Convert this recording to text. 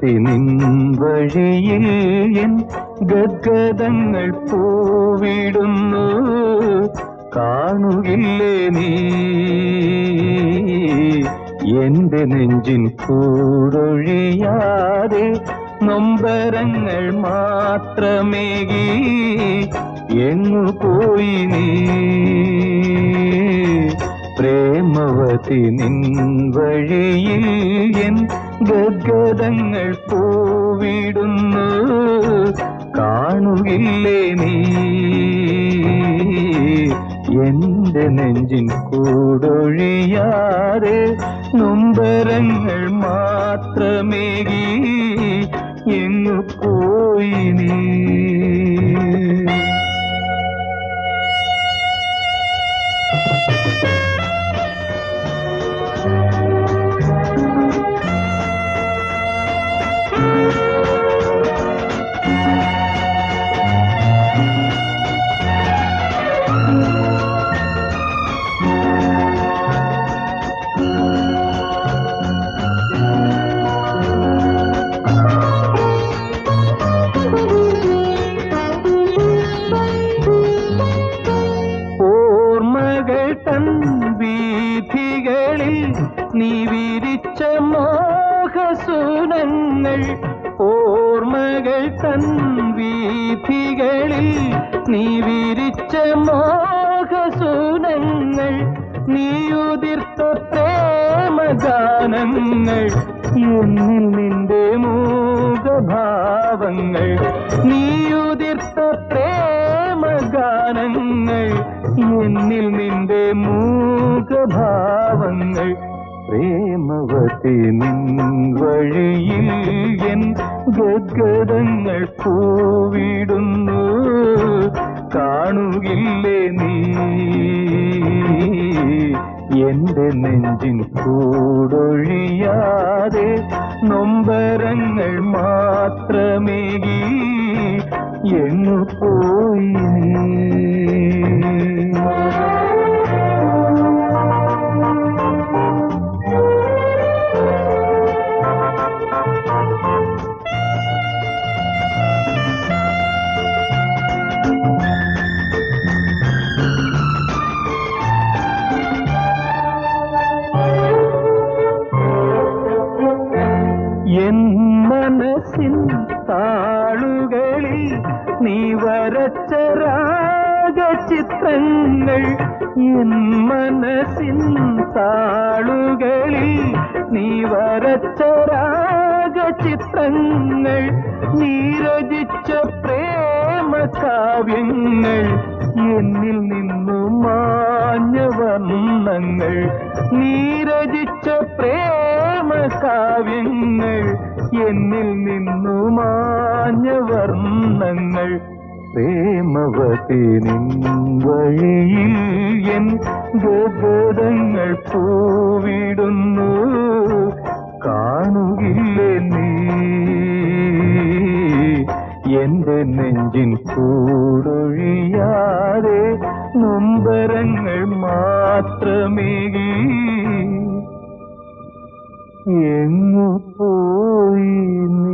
നിൻ വഴിയിൽ എൻ ഗദ്ഗദങ്ങൾ പൂവിടുന്നു. കാണുകില്ലേ നീ എന്റെ നെഞ്ചിൻ കൂടൊഴിയാതെ നൊമ്പരങ്ങൾ മാത്രമേകി എങ്ങു പോയി നീ? പ്രേമവതി നിൻ വഴിയിൽ എൻ ഗദ്ഗദങ്ങൾ പൂവിടുന്നു. കാണുകില്ലേ നീ എന്റെ നെഞ്ചിൻ കൂടൊഴിയാതെ നൊമ്പരങ്ങൾ മാത്രമേകി എങ്ങു പോയി നീ? വീഥികളിൽ നീ വിരിച്ച മോഹസുനങ്ങൾ, ഓർമ്മകൾ തൻ വീഥികളിൽ നീ വിരിച്ച മോഹസുനങ്ങൾ, നീയുതിർത്ത പ്രേമഗാനങ്ങൾ, എന്നിൽ നിന്റെ മൂകഭാവങ്ങൾ, നീയുതിർത്ത പ്രേമഗാനങ്ങൾ, എന്നിൽ നിന്റെ മൂകഭാവങ്ങൾ. പ്രേമവതി നിൻ വഴിയിൽ എൻ ഗദ്ഗദങ്ങൾ പൂവിടുന്നു. കാണുകില്ലേ നീ എന്റെ നെഞ്ചിൻ കൂടൊഴിയാതെ നൊമ്പരങ്ങൾ മാത്രമേകി എങ്ങു പോയി നീ? എൻ മനസ്സിൻ താളുകളിൽ നീ വരച്ച രാഗചിത്രങ്ങൾ, എൻ മനസ്സിൻ താളുകളിൽ നീ വരച്ച രാഗചിത്രങ്ങൾ, നീ രചിച്ച പ്രേമകാവ്യങ്ങൾ, എന്നിൽ നിന്നു മാഞ്ഞ വർണ്ണങ്ങൾ, നീ രചിച്ച പ്രേമകാവ്യങ്ങൾ, എന്നിൽ നിന്നു മാഞ്ഞ വർണ്ണങ്ങൾ. പ്രേമവതി നിൻ വഴിയിൽ എൻ ഗദ്ഗദങ്ങൾ പൂവിടുന്നു. കാണുകില്ലേ നീ എന്റെ നെഞ്ചിൻ കൂടൊഴിയാതെ നൊമ്പരങ്ങൾ മാത്രമേകി എങ്ങു പോയി?